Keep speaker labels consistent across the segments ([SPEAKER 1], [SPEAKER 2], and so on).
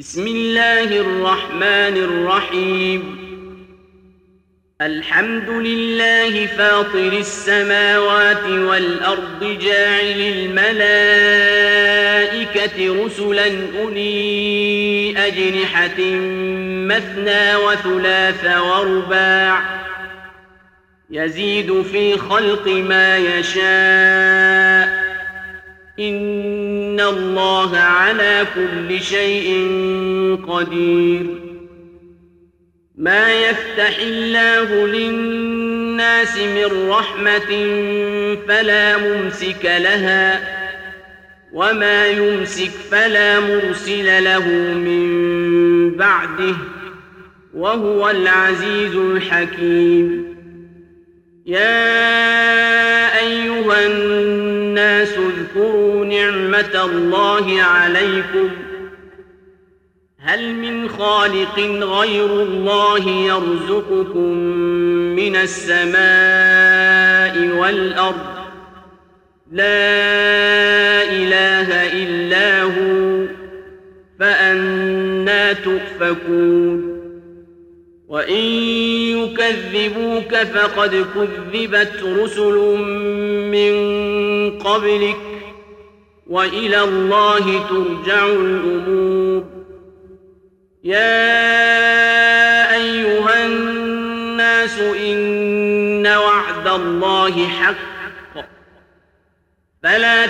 [SPEAKER 1] بسم الله الرحمن الرحيم. الحمد لله فاطر السماوات والأرض جاعل الملائكة رسلا أولي أجنحة مثنى وثلاث ورباع يزيد في خلق ما يشاء إن الله على كل شيء قدير. ما يفتح الله للناس من رحمة فلا ممسك لها وما يمسك فلا مرسل له من بعده وهو العزيز الحكيم. يا أيها الناس اذكروا نعمة الله عليكم هل من خالق غير الله يرزقكم من السماء والأرض لا إله إلا هو فأنى تؤفكون. وإن يكذبوك فقد كذبت رسل من قبلك وإلى الله ترجع الأمور. يا أيها الناس إن وعد الله حق فلا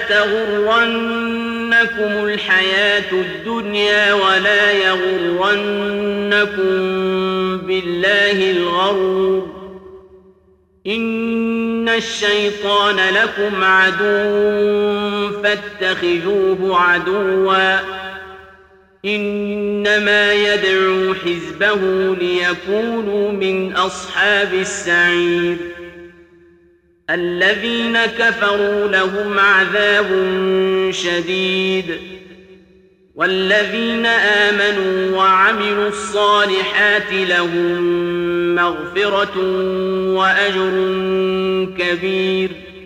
[SPEAKER 1] تغرنكم الحياة الدنيا ولا يغرنكم بالله الغرور. إن الشيطان لكم عدو فاتخذوه عدوا إنما يدعو حزبه ليكونوا من أصحاب السعير. الذين كفروا لهم عذاب شديد والذين آمنوا وعملوا الصالحات لهم مغفرة وأجر كبير.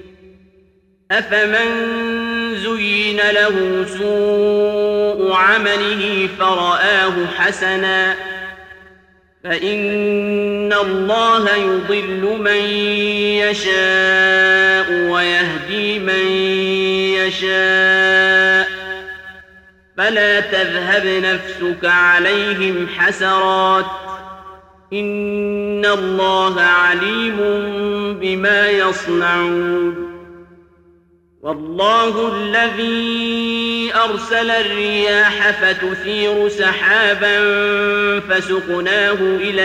[SPEAKER 1] أفمن زين له سوء عمله فرآه حسنا فإن الله يضل من يشاء ويهدي من يشاء فلا تذهب نفسك عليهم حسرات إن الله عليم بما يصنعون. والله الذي أرسل الرياح فتثير سحابا فسقناه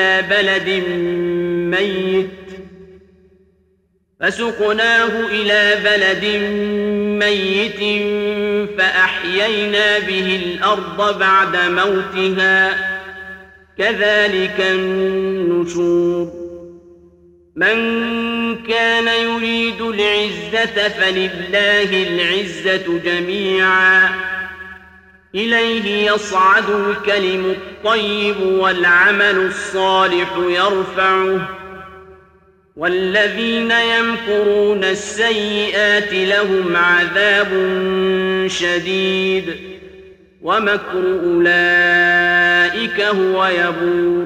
[SPEAKER 1] إلى بلد ميت فأحيينا به الأرض بعد موتها كذلك النشور. من كان يريد العزة فلله العزة جميعا إليه يصعد الكلم الطيب والعمل الصالح يرفعه والذين يمكرون السيئات لهم عذاب شديد ومكر أولئك هو يبور.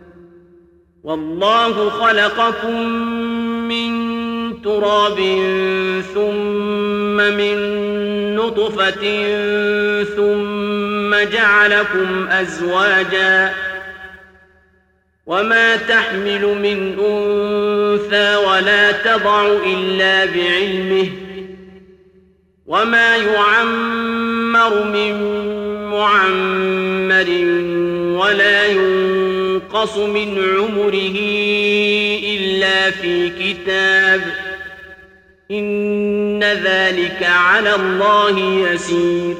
[SPEAKER 1] والله خلقكم من تراب ثم من نطفة ثم جعلكم أزواجا وما تحمل من أنثى ولا تضع إلا بعلمه وما يعمر من معمر ولا ينقص من عمره إلا في كتاب إن ذلك على الله يسير.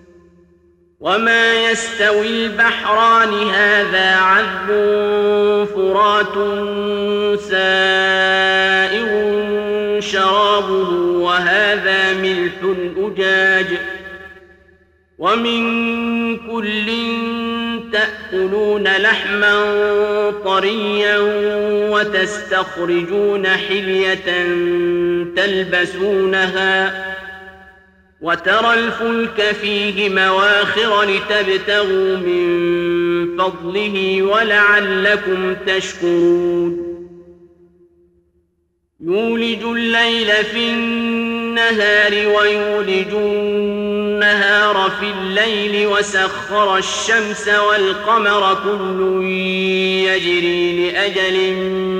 [SPEAKER 1] وما يستوي البحران هذا عذب فرات سائغ شرابه وهذا ملح أجاج ومن كل تأكلون لحما طريا وتستخرجون حلية تلبسونها وترى الفلك فيه مواخر لتبتغوا من فضله ولعلكم تشكرون يولج الليل في النهار ويولج النهار في الليل وسخر الشمس والقمر كل يجري لأجل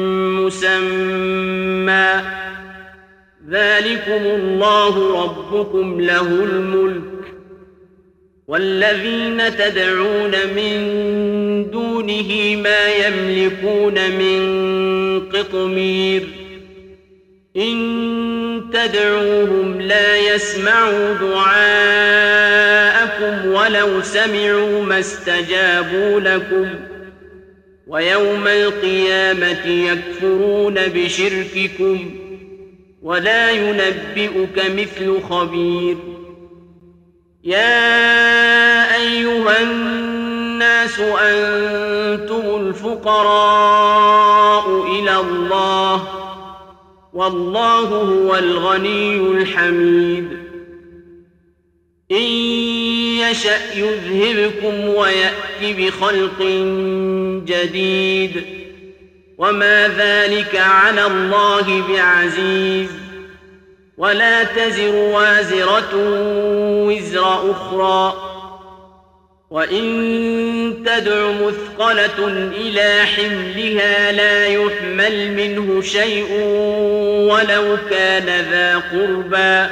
[SPEAKER 1] مسمى ذلكم الله ربكم له الملك والذين تدعون من دونه ما يملكون من قطمير إن تدعوهم لا يسمعوا دعاءكم ولو سمعوا ما استجابوا لكم ويوم القيامة يكفرون بشرككم ولا ينبئك مثل خبير يا أيها الناس أنتم الفقراء إلى الله والله هو الغني الحميد إن يشأ يذهبكم ويأت بخلق جديد وما ذلك على الله بعزيز ولا تزر وازرة وزر أخرى وإن تدع مثقلة إلى حملها لا يحمل منه شيء ولو كان ذا قربى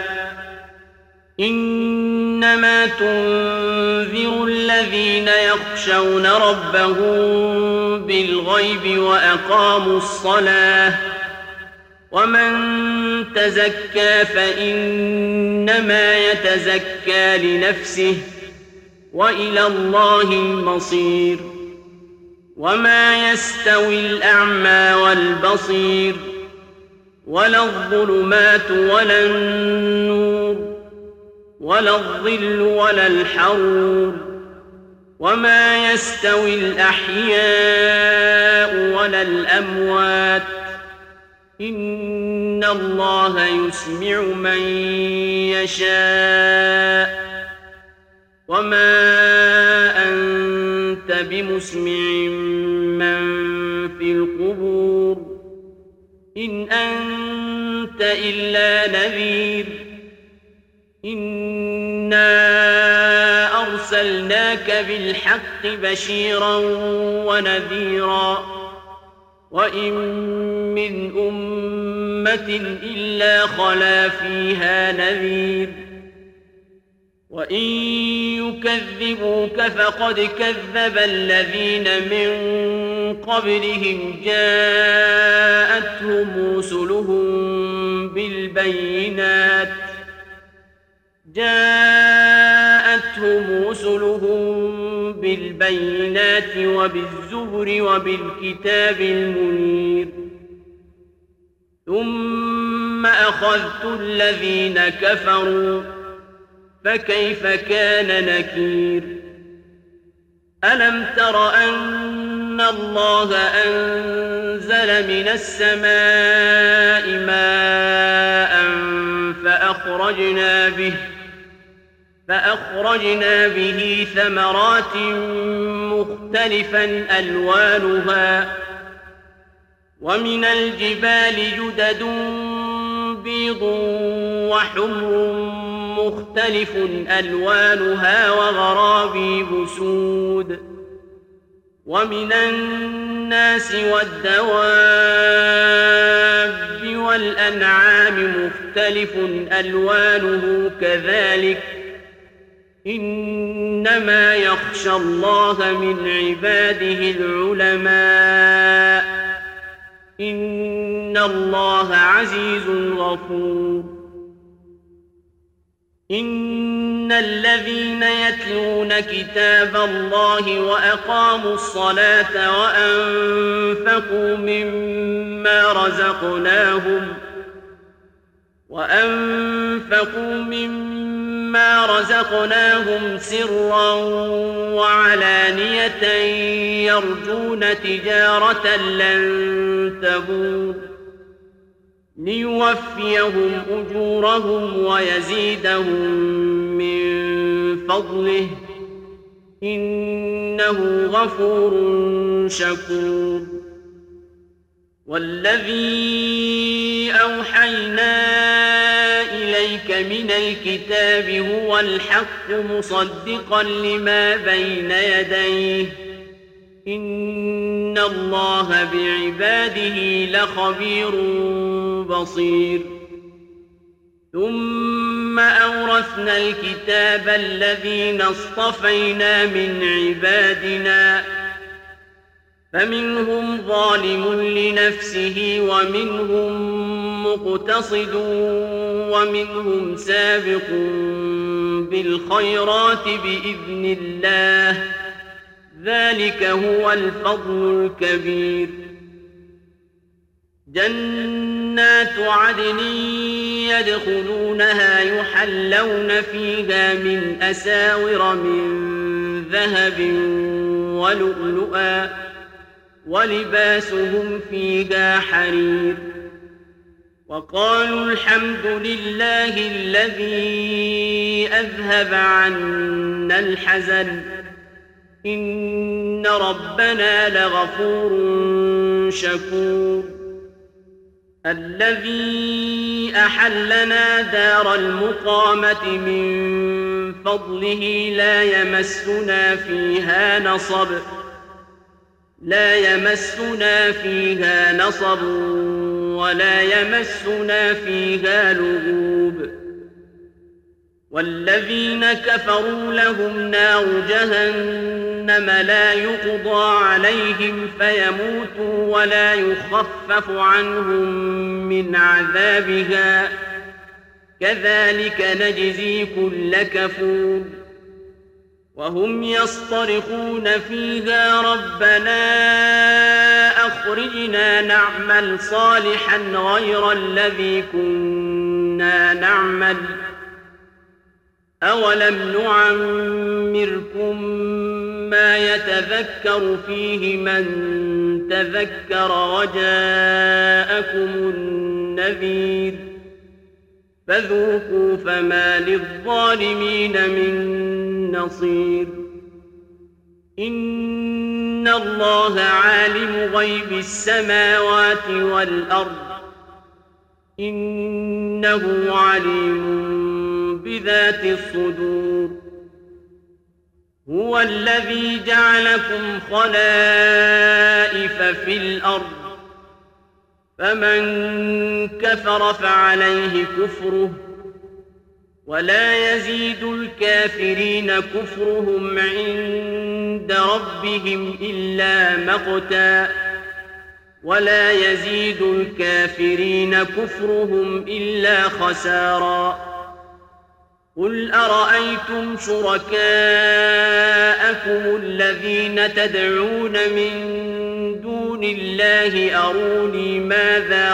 [SPEAKER 1] إنما تنذر الذين يخشون ربهم بالغيب وأقاموا الصلاة ومن تزكى فإنما يتزكى لنفسه وإلى الله المصير وما يستوي الأعمى والبصير ولا الظلمات ولا النور ولا الظل ولا الحرور وما يستوي الأحياء ولا الأموات إن الله يسمع من يشاء وما أنت بمسمع من في القبور إن أنت إلا نذير إنا أرسلناك بالحق بشيرا ونذيرا وإن من أمة إلا خلا فيها نذير وإن يكذبوك فقد كذب الذين من قبلهم جاءتهم رسلهم بالبينات وبالزبر وبالكتاب المنير ثم أخذت الذين كفروا فكيف كان نكير ألم تر أن الله أنزل من السماء ماء فأخرجنا به ثمرات مختلفا ألوانها ومن الجبال جدد بيض وحمر مختلف ألوانها وغرابيب سود ومن الناس والدواب والأنعام مختلف ألوانه كذلك إنما يخشى الله من عباده العلماء إن الله عزيز غفور إن الذين يتلون كتاب الله وأقاموا الصلاة وأنفقوا مما رزقناهم سرا وعلانية يرجون تجارة لن تبور ليوفيهم أجورهم ويزيدهم من فضله إنه غفور شكور. والذي أوحينا إليك من الكتاب هو الحق مصدقا لما بين يديه إن الله بعباده لخبير بصير. ثم أورثنا الكتاب الذين اصطفينا من عبادنا فمنهم ظالم لنفسه ومنهم مقتصد ومنهم سابق بالخيرات بإذن الله ذلك هو الفضل الكبير. جنات عدن يدخلونها يحلون فيها من أساور من ذهب ولؤلؤا ولباسهم فيها حرير. وقالوا الحمد لله الذي أذهب عنا الحزن إن ربنا لغفور شكور. الذي أحلنا دار المقامة من فضله لا يمسنا فيها نصب ولا يمسنا فيها لغوب. والذين كفروا لهم نار جهنم لا يقضى عليهم فيموتوا ولا يخفف عنهم من عذابها كذلك نجزي كل كفور. وهم يصطرخون فيها ربنا أخرجنا نعمل صالحا غير الذي كنا نعمل أولم نعمركم ما يتذكر فيه من تذكر وجاءكم النذير فذوقوا فما للظالمين من نصير. إن الله عالم غيب السماوات والأرض إنه عليم بذات الصدور. هو الذي جعلكم خلائف في الأرض فمن كفر فعليه كفره ولا يزيد الكافرين كفرهم عند ربهم إلا مقتا ولا يزيد الكافرين كفرهم إلا خسارا. قل أرأيتم شركاءكم الذين تدعون من دون الله أروني ماذا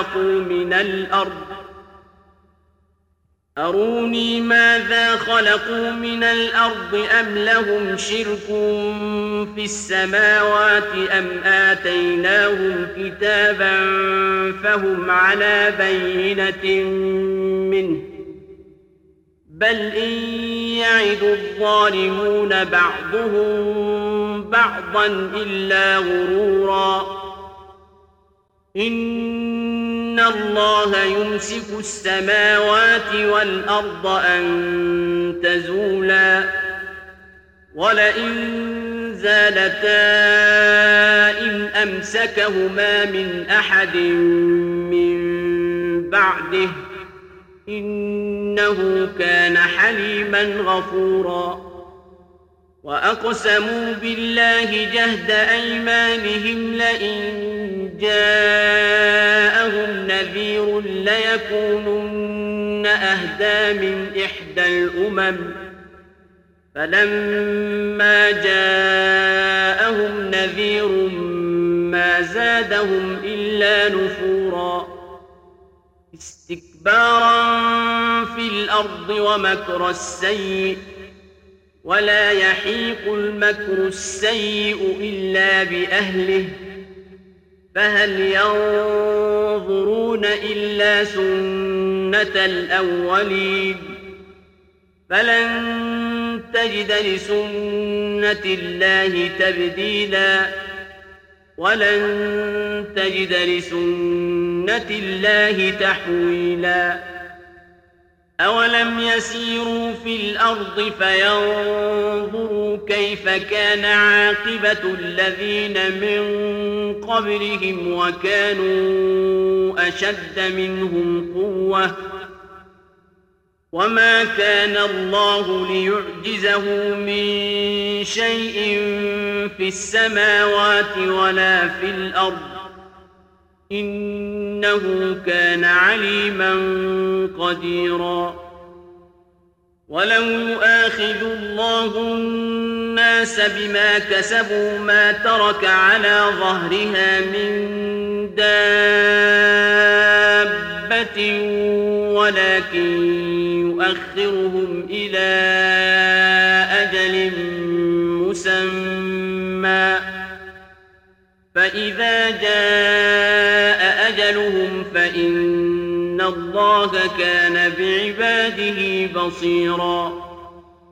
[SPEAKER 1] خلقوا من الأرض أم لهم شرك في السماوات أم آتيناهم كتابا فهم على بينة منه بل إن يعد الظالمون بعضهم بعضا إلا غرورا. إن الله يمسك السماوات والأرض أن تزولا ولئن زالتا إن أمسكهما من أحد من بعده إنه كان حليما غفورا. وأقسموا بالله جهد أيمانهم لئن جاءهم نذير ليكونن أهدى من إحدى الأمم فلما جاءهم نذير ما زادهم إلا نفورا استكبارا في الأرض ومكر السيء ولا يحيق المكر السيء إلا بأهله فهل ينظرون إلا سنة الأولين فلن تجد لسنة الله تبديلا ولن تجد لسنة الله تحويلا أولم يسيروا في الأرض فينظروا كيف كان عاقبة الذين من قبلهم وكانوا أشد منهم قوة وما كان الله ليعجزه من شيء في السماوات ولا في الأرض إنه كان عليما قديرا ولو يؤاخذ الله الناس بما كسبوا ما ترك على ظهرها من دابة ولكن يؤخرهم إلى أجل مسمى فإذا جاء أجلهم فإن الله كان بعباده بصيراً